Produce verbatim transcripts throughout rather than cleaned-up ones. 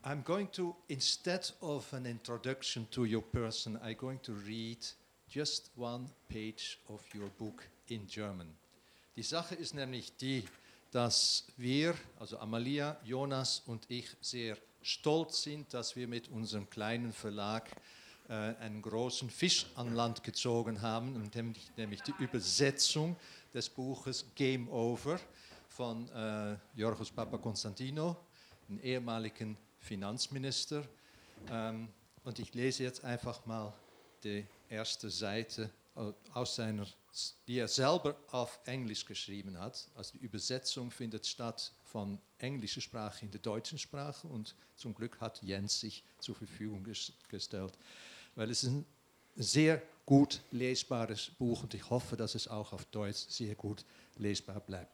I'm going to, instead of an introduction to your person, I'm going to read just one page of your book in German. Die Sache ist nämlich die, dass wir, also Amalia, Jonas und ich, sehr stolz sind, dass wir mit unserem kleinen Verlag äh, einen großen Fisch an Land gezogen haben, und nämlich, nämlich die Übersetzung des Buches Game Over von äh, Yorgos Papakonstantinou, einem ehemaligen Finanzminister. Ähm, und ich lese jetzt einfach mal die erste Seite aus seiner, die er selber auf Englisch geschrieben hat. Also die Übersetzung findet statt von englischer Sprache in der deutschen Sprache, und zum Glück hat Jens sich zur Verfügung ges- gestellt, weil es ist ein sehr gut lesbares Buch, und ich hoffe, dass es auch auf Deutsch sehr gut lesbar bleibt.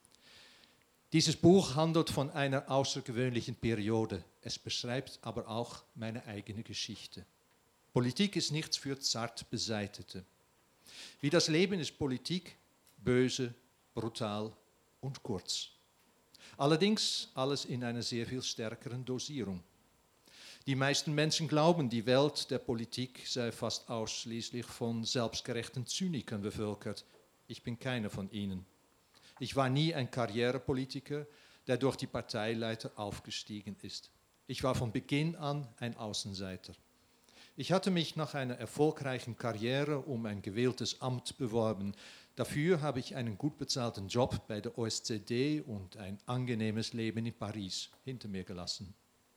Dieses Buch handelt von einer außergewöhnlichen Periode. Es beschreibt aber auch meine eigene Geschichte. Politik ist nichts für zart Beseitete. Wie das Leben ist Politik, böse, brutal und kurz. Allerdings alles in einer sehr viel stärkeren Dosierung. Die meisten Menschen glauben, die Welt der Politik sei fast ausschließlich von selbstgerechten Zynikern bevölkert. Ich bin keiner von ihnen. Ich war nie ein Karrierepolitiker, der durch die Parteileiter aufgestiegen ist. Ich war von Beginn an ein Außenseiter. Ich hatte mich nach einer erfolgreichen Karriere um ein gewähltes Amt beworben. Dafür habe ich einen gut bezahlten Job bei der O S Z E und ein angenehmes Leben in Paris hinter mir gelassen.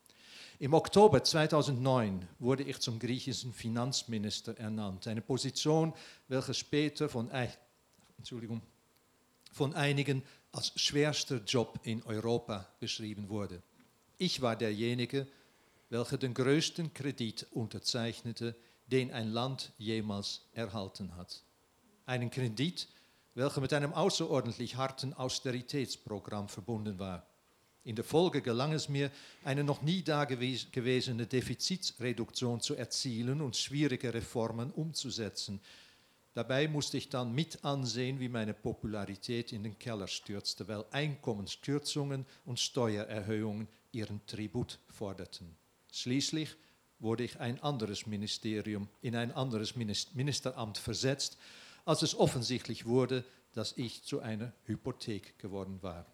Im Oktober zweitausendneun wurde ich zum griechischen Finanzminister ernannt, eine Position, welche später von, Entschuldigung, von einigen als schwerster Job in Europa beschrieben wurde. Ich war derjenige, welcher den größten Kredit unterzeichnete, den ein Land jemals erhalten hat. Einen Kredit, welcher mit einem außerordentlich harten Austeritätsprogramm verbunden war. In der Folge gelang es mir, eine noch nie dagewesene Defizitreduktion zu erzielen und schwierige Reformen umzusetzen. Dabei musste ich dann mit ansehen, wie meine Popularität in den Keller stürzte, weil Einkommenskürzungen und Steuererhöhungen ihren Tribut forderten. Schließlich wurde ich ein anderes Ministerium, in ein anderes Ministeramt versetzt, als es offensichtlich wurde, dass ich zu einer Hypothek geworden war.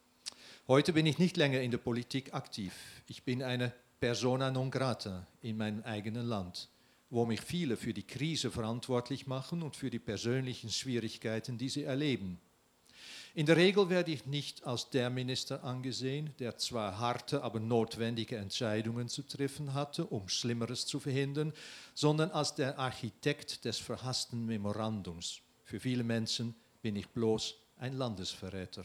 Heute bin ich nicht länger in der Politik aktiv. Ich bin eine persona non grata in meinem eigenen Land, wo mich viele für die Krise verantwortlich machen und für die persönlichen Schwierigkeiten, die sie erleben. In der Regel werde ich nicht als der Minister angesehen, der zwar harte, aber notwendige Entscheidungen zu treffen hatte, um Schlimmeres zu verhindern, sondern als der Architekt des verhassten Memorandums. Für viele Menschen bin ich bloß ein Landesverräter.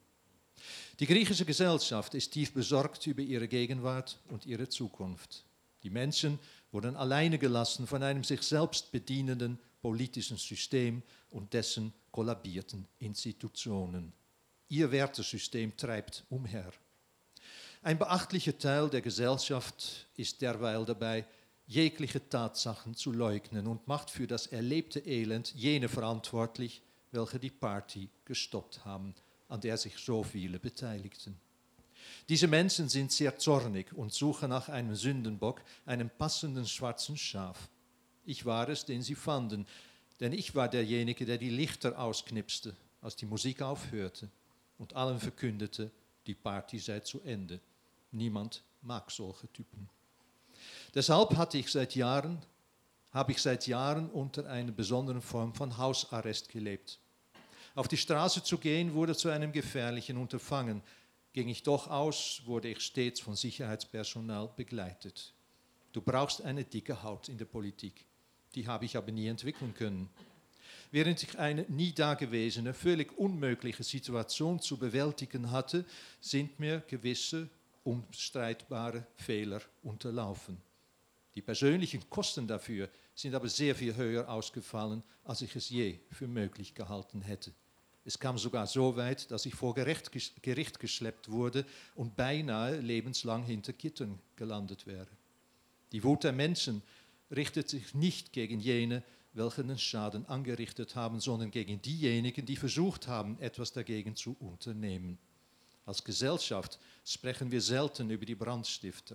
Die griechische Gesellschaft ist tief besorgt über ihre Gegenwart und ihre Zukunft. Die Menschen wurden alleine gelassen von einem sich selbst bedienenden politischen System und dessen kollabierten Institutionen. Ihr Wertesystem treibt umher. Ein beachtlicher Teil der Gesellschaft ist derweil dabei, jegliche Tatsachen zu leugnen und macht für das erlebte Elend jene verantwortlich, welche die Party gestoppt haben, an der sich so viele beteiligten. Diese Menschen sind sehr zornig und suchen nach einem Sündenbock, einem passenden schwarzen Schaf. Ich war es, den sie fanden, denn ich war derjenige, der die Lichter ausknipste, als die Musik aufhörte und allen verkündete, die Party sei zu Ende. Niemand mag solche Typen. Deshalb hatte ich seit Jahren, habe ich seit Jahren unter einer besonderen Form von Hausarrest gelebt. Auf die Straße zu gehen, wurde zu einem gefährlichen Unterfangen. Ging ich doch aus, wurde ich stets von Sicherheitspersonal begleitet. Du brauchst eine dicke Haut in der Politik. Die habe ich aber nie entwickeln können. Während ich eine nie dagewesene, völlig unmögliche Situation zu bewältigen hatte, sind mir gewisse unstreitbare Fehler unterlaufen. Die persönlichen Kosten dafür sind aber sehr viel höher ausgefallen, als ich es je für möglich gehalten hätte. Es kam sogar so weit, dass ich vor Gericht, Gericht geschleppt wurde und beinahe lebenslang hinter Gittern gelandet wäre. Die Wut der Menschen richtet sich nicht gegen jene, welche den Schaden angerichtet haben, sondern gegen diejenigen, die versucht haben, etwas dagegen zu unternehmen. Als Gesellschaft sprechen wir selten über die Brandstifter.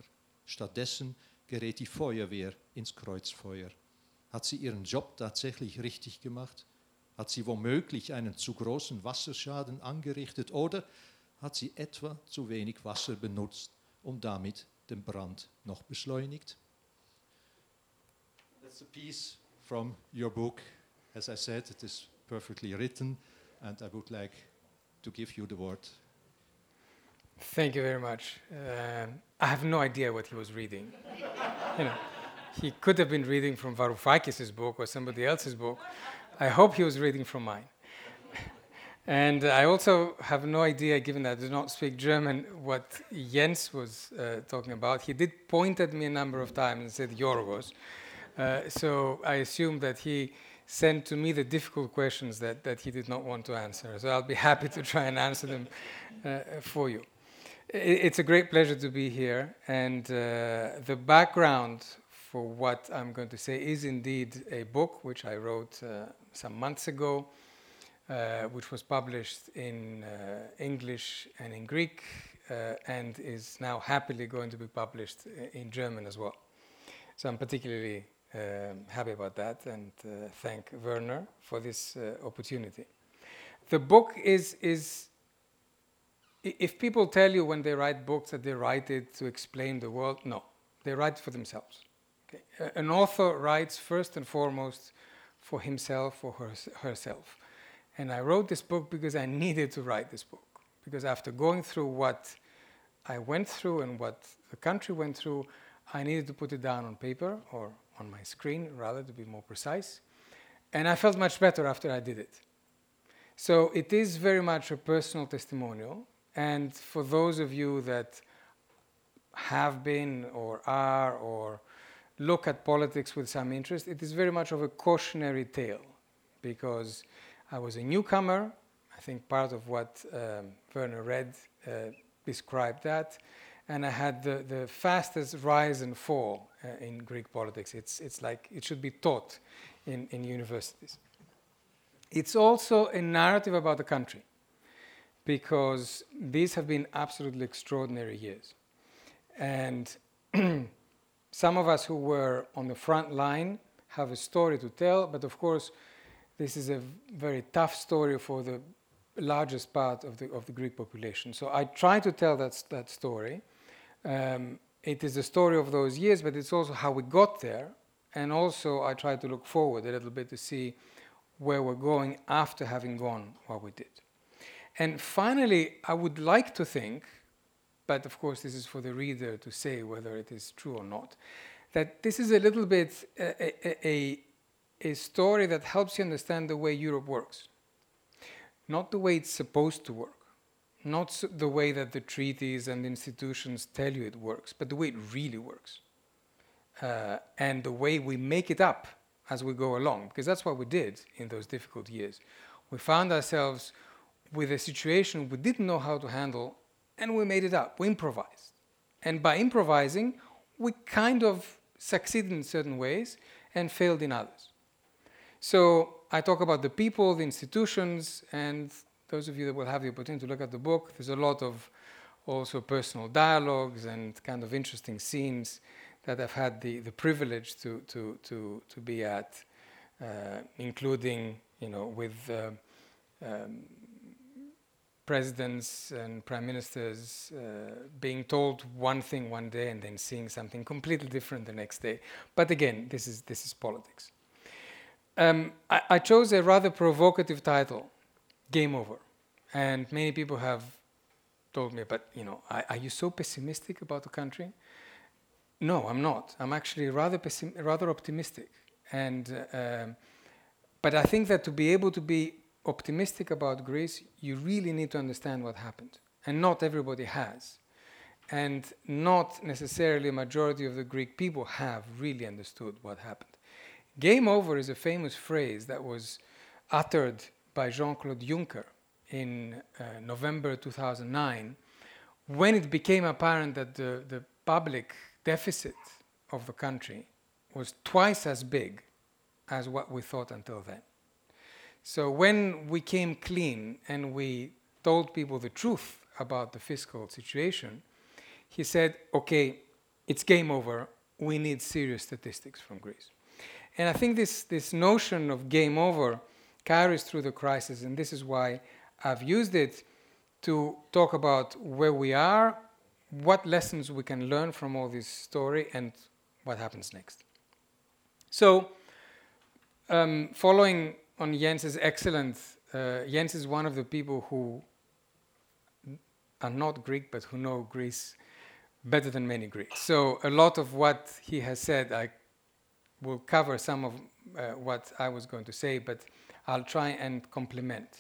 Stattdessen gerät die Feuerwehr ins Kreuzfeuer. Hat sie ihren Job tatsächlich richtig gemacht? Hat sie womöglich einen zu großen Wasserschaden angerichtet oder hat sie etwa zu wenig Wasser benutzt und damit den Brand noch beschleunigt? That's a piece from your book. As I said, it is perfectly written, and I would like to give you the word. Thank you very much. Uh, I have no idea what he was reading. You know, he could have been reading from Varoufakis' book or somebody else's book. I hope he was reading from mine. And I also have no idea, given that I do not speak German, what Jens was uh, talking about. He did point at me a number of times and said Yorgos. Uh, so I assume that he sent to me the difficult questions that, that he did not want to answer. So I'll be happy to try and answer them uh, for you. It's a great pleasure to be here, and uh, the background for what I'm going to say is indeed a book which I wrote uh, some months ago, uh, which was published in uh, English and in Greek, uh, and is now happily going to be published in German as well. So I'm particularly um, happy about that, and uh, thank Werner for this uh, opportunity. The book is is If people tell you when they write books that they write it to explain the world, no, they write it for themselves. Okay? An author writes first and foremost for himself or her, herself. And I wrote this book because I needed to write this book. Because after going through what I went through and what the country went through, I needed to put it down on paper, or on my screen, rather, to be more precise. And I felt much better after I did it. So it is very much a personal testimonial. And for those of you that have been or are or look at politics with some interest, it is very much of a cautionary tale, because I was a newcomer. I think part of what um, Werner read uh, described that. And I had the, the fastest rise and fall uh, in Greek politics. It's, it's like it should be taught in, in universities. It's also a narrative about the country, because these have been absolutely extraordinary years. And some of us who were on the front line have a story to tell, but of course, this is a very tough story for the largest part of the, of the Greek population. So I try to tell that, that story. Um, it is the story of those years, but it's also how we got there. And also I try to look forward a little bit to see where we're going after having gone what we did. And finally, I would like to think, but of course this is for the reader to say whether it is true or not, that this is a little bit a, a, a story that helps you understand the way Europe works. Not the way it's supposed to work, not the way that the treaties and institutions tell you it works, but the way it really works. Uh, and the way we make it up as we go along, because that's what we did in those difficult years. We found ourselves with a situation we didn't know how to handle, and we made it up. We improvised. And by improvising, we kind of succeeded in certain ways and failed in others. So I talk about the people, the institutions, and those of you that will have the opportunity to look at the book, there's a lot of also personal dialogues and kind of interesting scenes that I've had the, the privilege to, to, to, to be at, uh, including, you know, with uh, um, presidents and prime ministers uh, being told one thing one day and then seeing something completely different the next day. But again, this is, this is politics. Um, I, I chose a rather provocative title, Game Over. And many people have told me, but, you know, are, are you so pessimistic about the country? No, I'm not. I'm actually rather pessim- rather optimistic. And, uh, um, but I think that to be able to be optimistic about Greece, you really need to understand what happened. And not everybody has. And not necessarily a majority of the Greek people have really understood what happened. Game over is a famous phrase that was uttered by Jean-Claude Juncker in uh, November two thousand nine, when it became apparent that the, the public deficit of the country was twice as big as what we thought until then. So when we came clean and we told people the truth about the fiscal situation, he said, okay, it's game over. We need serious statistics from Greece. And I think this, this notion of game over carries through the crisis, and this is why I've used it to talk about where we are, what lessons we can learn from all this story, and what happens next. So, um, following on Jens's excellent, uh, Jens is one of the people who are not Greek, but who know Greece better than many Greeks. So a lot of what he has said, I will cover some of uh, what I was going to say, but I'll try and complement.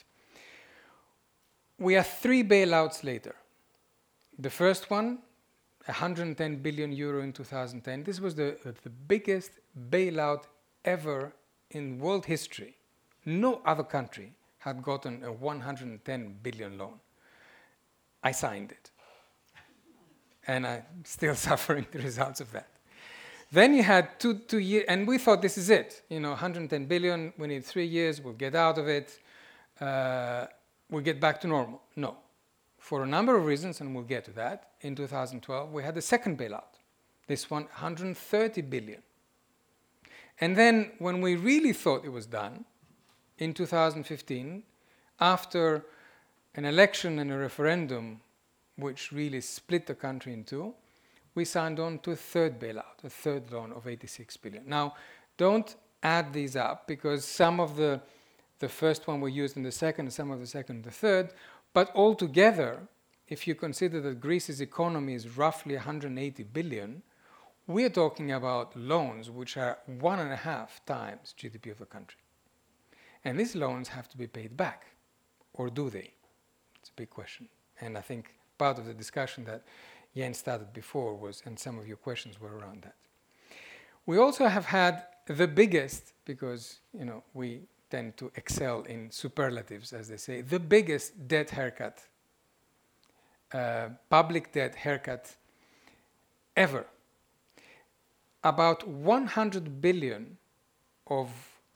We are three bailouts later. The first one, one hundred ten billion euro in two thousand ten. This was the, uh, the biggest bailout ever in world history. No other country had gotten a one hundred ten billion loan. I signed it. And I'm still suffering the results of that. Then you had two, two years, and we thought this is it. You know, one hundred ten billion, we need three years, we'll get out of it, uh, we'll get back to normal. No. For a number of reasons, and we'll get to that, in two thousand twelve, we had the second bailout. This one, one hundred thirty billion. And then, when we really thought it was done, in two thousand fifteen, after an election and a referendum which really split the country in two, we signed on to a third bailout, a third loan of eighty-six billion. Now, don't add these up, because some of the, the first one were used in the second, and some of the second and the third, but altogether, if you consider that Greece's economy is roughly one hundred eighty billion, we're talking about loans which are one and a half times G D P of the country. And these loans have to be paid back, or do they? It's a big question. And I think part of the discussion that Jens started before was, and some of your questions were around that. We also have had the biggest, because you know we tend to excel in superlatives, as they say, the biggest debt haircut, uh, public debt haircut ever. About one hundred billion of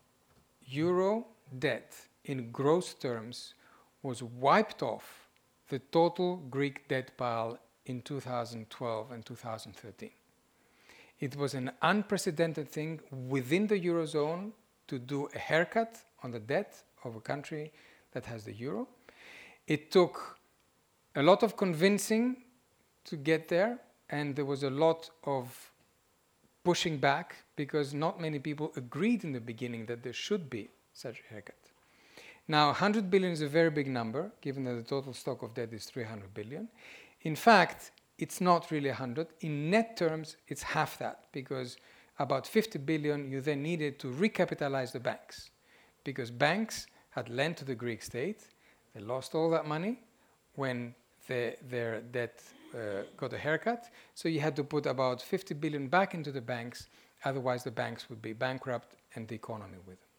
euro debt in gross terms was wiped off the total Greek debt pile in two thousand twelve and two thousand thirteen. It was an unprecedented thing within the Eurozone to do a haircut on the debt of a country that has the euro. It took a lot of convincing to get there, and there was a lot of pushing back, because not many people agreed in the beginning that there should be such a haircut. Now, one hundred billion is a very big number, given that the total stock of debt is three hundred billion. In fact, it's not really one hundred. In net terms, it's half that, because about fifty billion you then needed to recapitalize the banks, because banks had lent to the Greek state. They lost all that money when the, their debt uh, got a haircut. So you had to put about fifty billion back into the banks, otherwise the banks would be bankrupt and the economy with them.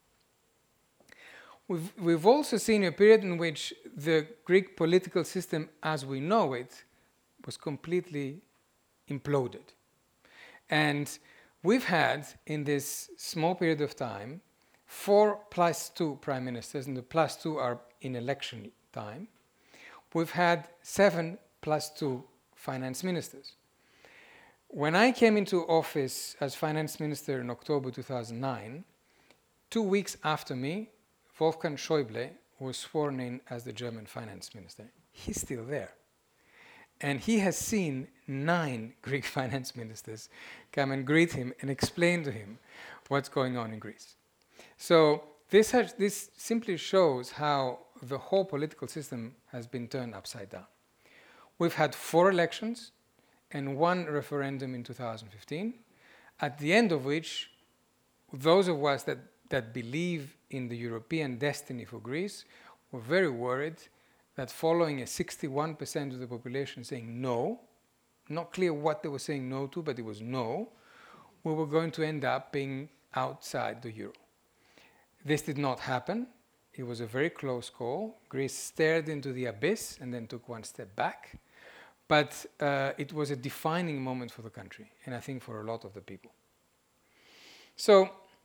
We've, we've also seen a period in which the Greek political system as we know it was completely imploded. And we've had, in this small period of time, four plus two prime ministers, and the plus two are in election time. We've had seven plus two finance ministers. When I came into office as finance minister in October two thousand nine, two weeks after me, Wolfgang Schäuble was sworn in as the German finance minister. He's still there. And he has seen nine Greek finance ministers come and greet him and explain to him what's going on in Greece. So this, has, this simply shows how the whole political system has been turned upside down. We've had four elections and one referendum in two thousand fifteen, at the end of which those of us that, that believe in the European destiny for Greece were very worried that following a sixty-one percent of the population saying no, not clear what they were saying no to, but it was no, we were going to end up being outside the euro. This did not happen. It was a very close call. Greece stared into the abyss and then took one step back. But uh, it was a defining moment for the country, and I think for a lot of the people. So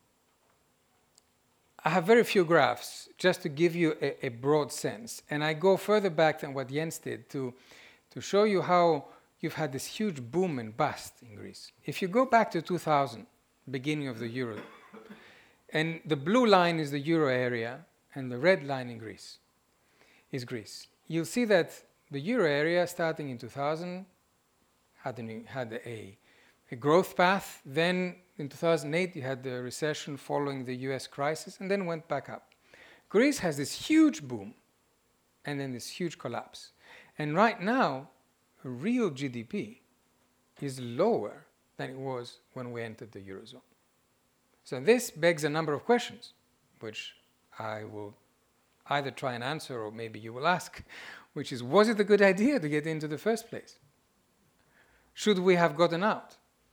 I have very few graphs, just to give you a, a broad sense. And I go further back than what Jens did to, to show you how you've had this huge boom and bust in Greece. If you go back to two thousand, beginning of the euro, and the blue line is the euro area, and the red line in Greece is Greece. You'll see that the euro area, starting in two thousand, had, an, had a, a growth path. Then in two thousand eight, you had the recession following the U S crisis, and then went back up. Greece has this huge boom, and then this huge collapse. And right now, real G D P is lower than it was when we entered the Eurozone. So this begs a number of questions, which I will either try and answer or maybe you will ask, which is, was it a good idea to get into the first place? Should we have gotten out?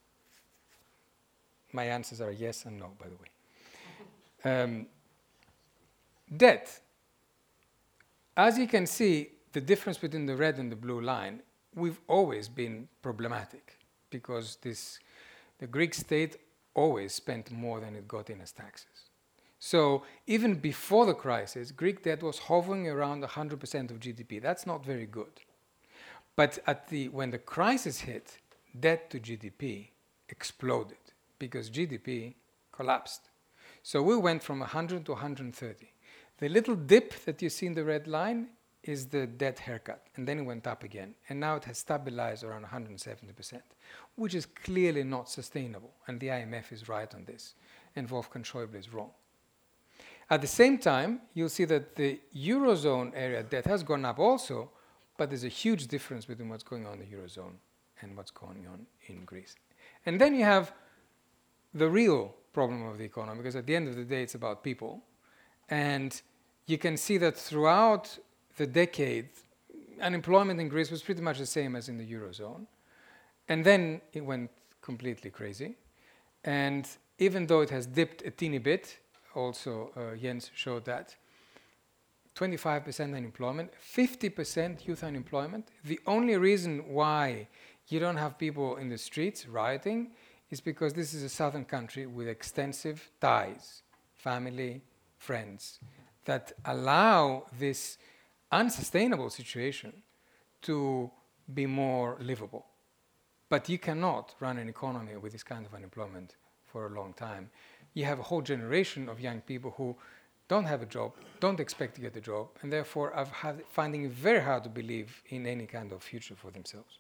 My answers are yes and no, by the way. Um, debt. As you can see, the difference between the red and the blue line, we've always been problematic because this, the Greek state always spent more than it got in as taxes. So even before the crisis, Greek debt was hovering around one hundred percent of G D P. That's not very good. But at the, when the crisis hit, debt to G D P exploded because G D P collapsed. So we went from one hundred to one hundred thirty. The little dip that you see in the red line is the debt haircut, and then it went up again. And now it has stabilized around one hundred seventy percent, which is clearly not sustainable. And the I M F is right on this, and Wolfgang Schäuble is wrong. At the same time, you'll see that the Eurozone area debt has gone up also, but there's a huge difference between what's going on in the Eurozone and what's going on in Greece. And then you have the real problem of the economy, because at the end of the day, it's about people. And you can see that throughout the decade, unemployment in Greece was pretty much the same as in the Eurozone. And then it went completely crazy. And even though it has dipped a teeny bit, also uh, Jens showed that, twenty-five percent unemployment, fifty percent youth unemployment. The only reason why you don't have people in the streets rioting is because this is a southern country with extensive ties, family, friends, that allow this unsustainable situation to be more livable. But you cannot run an economy with this kind of unemployment for a long time. You have a whole generation of young people who don't have a job, don't expect to get a job, and therefore are finding it very hard to believe in any kind of future for themselves.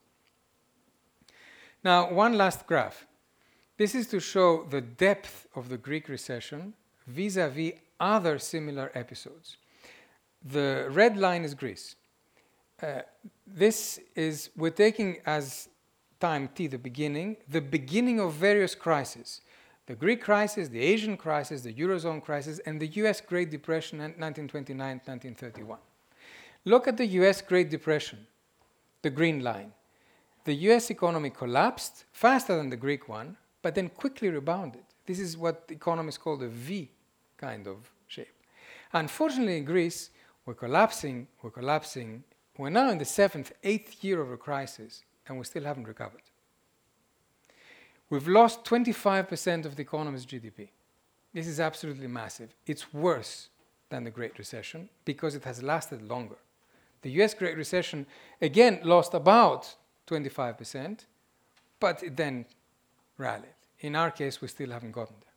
Now, one last graph. This is to show the depth of the Greek recession vis-a-vis other similar episodes. The red line is Greece. Uh, this is, we're taking as time t, the beginning, the beginning of various crises. The Greek crisis, the Asian crisis, the Eurozone crisis, and the U S Great Depression in nineteen twenty-nine to nineteen thirty-one. Look at the U S Great Depression, the green line. The U S economy collapsed faster than the Greek one, but then quickly rebounded. This is what economists call the V kind of shape. Unfortunately, in Greece, we're collapsing, we're collapsing. We're now in the seventh, eighth year of a crisis, and we still haven't recovered. We've lost twenty-five percent of the economy's G D P. This is absolutely massive. It's worse than the Great Recession because it has lasted longer. The U S Great Recession, again, lost about twenty-five percent, but it then rallied. In our case, we still haven't gotten there.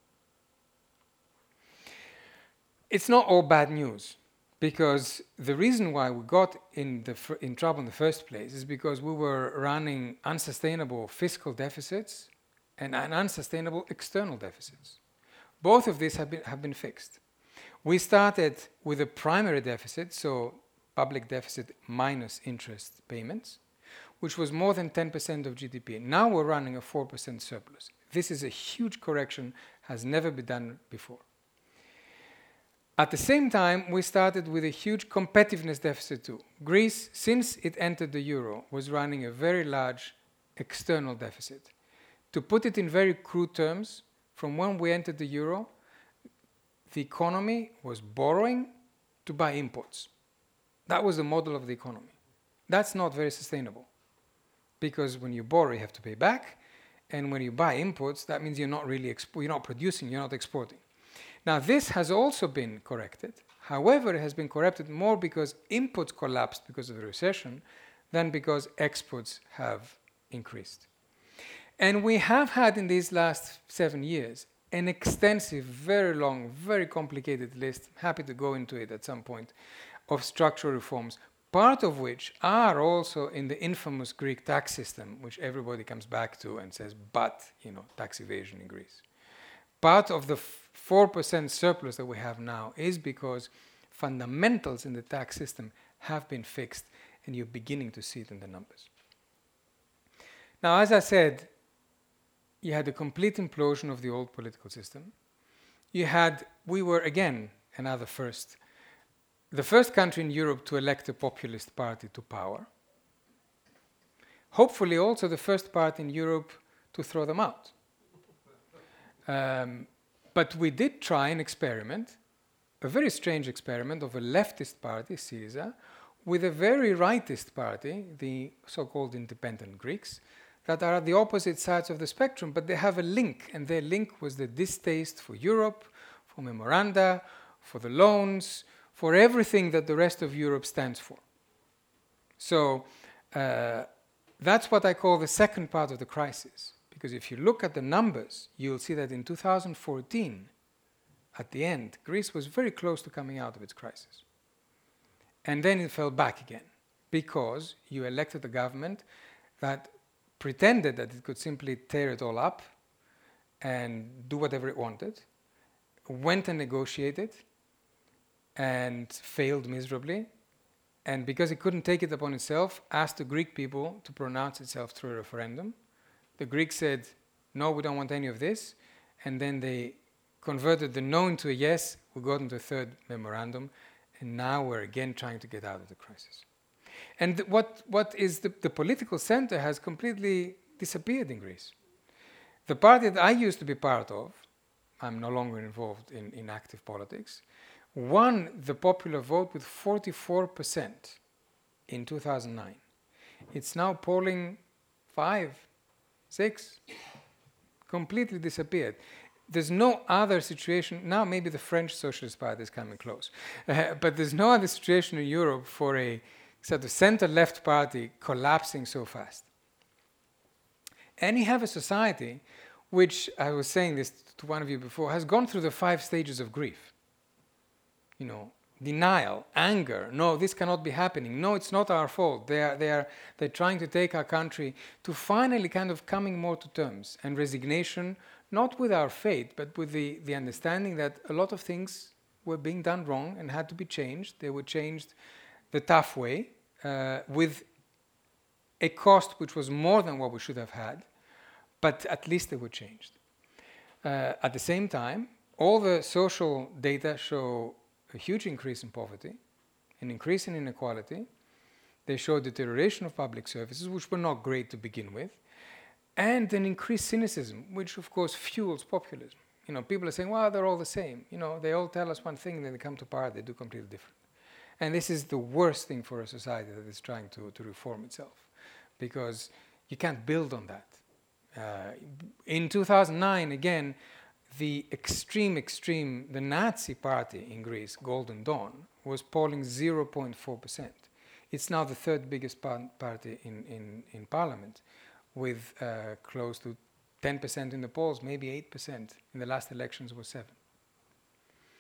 It's not all bad news, because the reason why we got in, the fr- in trouble in the first place is because we were running unsustainable fiscal deficits and an unsustainable external deficits. Both of these have been, have been fixed. We started with a primary deficit, so public deficit minus interest payments, which was more than ten percent of G D P. Now we're running a four percent surplus. This is a huge correction, has never been done before. At the same time, we started with a huge competitiveness deficit too. Greece, since it entered the euro, was running a very large external deficit. To put it in very crude terms, from when we entered the euro, the economy was borrowing to buy imports. That was the model of the economy. That's not very sustainable, because when you borrow, you have to pay back, and when you buy imports, that means you're not really expo- you're not producing, you're not exporting. Now, this has also been corrected. However, it has been corrected more because imports collapsed because of the recession than because exports have increased. And we have had in these last seven years an extensive, very long, very complicated list, happy to go into it at some point, of structural reforms, part of which are also in the infamous Greek tax system, which everybody comes back to and says, but, you know, tax evasion in Greece. Part of the four percent surplus that we have now is because fundamentals in the tax system have been fixed, and you're beginning to see it in the numbers. Now, as I said, you had a complete implosion of the old political system. You had, we were again another first, the first country in Europe to elect a populist party to power. Hopefully also the first party in Europe to throw them out. Um, but we did try an experiment, a very strange experiment of a leftist party, Syriza, with a very rightist party, the so-called independent Greeks, that are at the opposite sides of the spectrum, but they have a link, and their link was the distaste for Europe, for memoranda, for the loans, for everything that the rest of Europe stands for. So uh, that's what I call the second part of the crisis, because if you look at the numbers, you'll see that in two thousand fourteen, at the end, Greece was very close to coming out of its crisis. And then it fell back again, because you elected a government that pretended that it could simply tear it all up and do whatever it wanted, went and negotiated, and failed miserably, and because it couldn't take it upon itself, asked the Greek people to pronounce itself through a referendum. The Greeks said, no, we don't want any of this, and then they converted the no into a yes. We got into a third memorandum, and now we're again trying to get out of the crisis. And th- what, what is the, the political center has completely disappeared in Greece. The party that I used to be part of, I'm no longer involved in, in active politics, won the popular vote with forty-four percent in two thousand nine. It's now polling five, six, completely disappeared. There's no other situation, now maybe the French Socialist Party is coming close, uh, but there's no other situation in Europe for a sort of center-left party collapsing so fast. And you have a society which, I was saying this to one of you before, has gone through the five stages of grief. You know, denial, anger, no, this cannot be happening, no, it's not our fault. They are, they are, they're trying to take our country to finally kind of coming more to terms, and resignation, not with our fate, but with the, the understanding that a lot of things were being done wrong and had to be changed. They were changed the tough way, uh, with a cost which was more than what we should have had, but at least they were changed. Uh, at the same time, all the social data show a huge increase in poverty, an increase in inequality. They show deterioration of public services, which were not great to begin with, and an increased cynicism, which of course fuels populism. You know, people are saying, well, they're all the same. You know, they all tell us one thing, then they come to power, they do completely different. And this is the worst thing for a society that is trying to, to reform itself, because you can't build on that. Uh, in two thousand nine, again, the extreme, extreme, the Nazi party in Greece, Golden Dawn, was polling zero point four percent. It's now the third biggest par- party in, in, in parliament, with uh, close to ten percent in the polls, maybe eight percent. In the last elections was seven.